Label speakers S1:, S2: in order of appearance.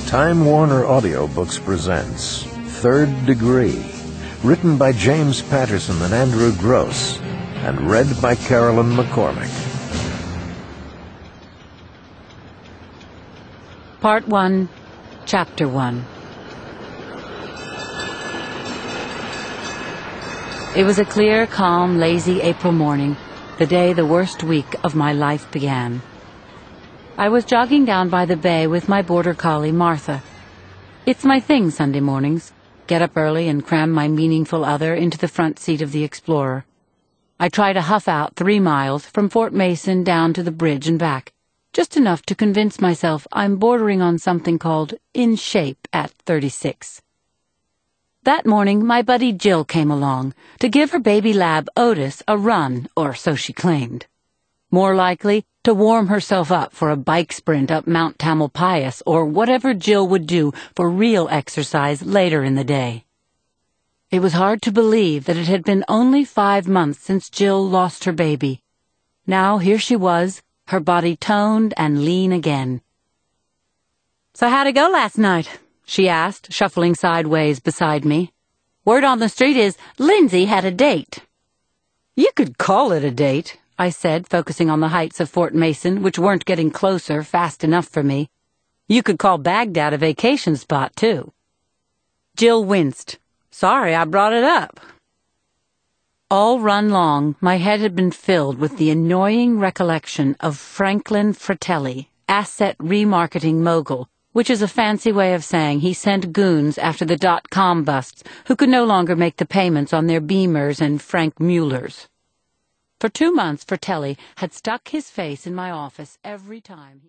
S1: Time Warner Audiobooks presents Third Degree, written by James Patterson and Andrew Gross, and read by Carolyn McCormick.
S2: Part 1, Chapter 1. It was a clear, calm, lazy April morning, the day the worst week of my life began. I was jogging down by the bay with my border collie, Martha. It's my thing Sunday mornings, get up early and cram my meaningful other into the front seat of the Explorer. I try to huff out 3 miles from Fort Mason down to the bridge and back, just enough to convince myself I'm bordering on something called in shape at 36. That morning, my buddy Jill came along to give her baby lab Otis a run, or so she claimed. More likely, to warm herself up for a bike sprint up Mount Tamalpais or whatever Jill would do for real exercise later in the day. It was hard to believe that it had been only 5 months since Jill lost her baby. Now here she was, her body toned and lean again. "So how'd it go last night?" she asked, shuffling sideways beside me. "Word on the street is Lindsay had a date." "You could call it a date," I said, focusing on the heights of Fort Mason, which weren't getting closer fast enough for me. "You could call Baghdad a vacation spot, too." Jill winced. "Sorry I brought it up." All run long, my head had been filled with the annoying recollection of Franklin Fratelli, asset remarketing mogul, which is a fancy way of saying he sent goons after the .com busts who could no longer make the payments on their Beamers and Frank Muellers. For 2 months, Fratelli had stuck his face in my office every time.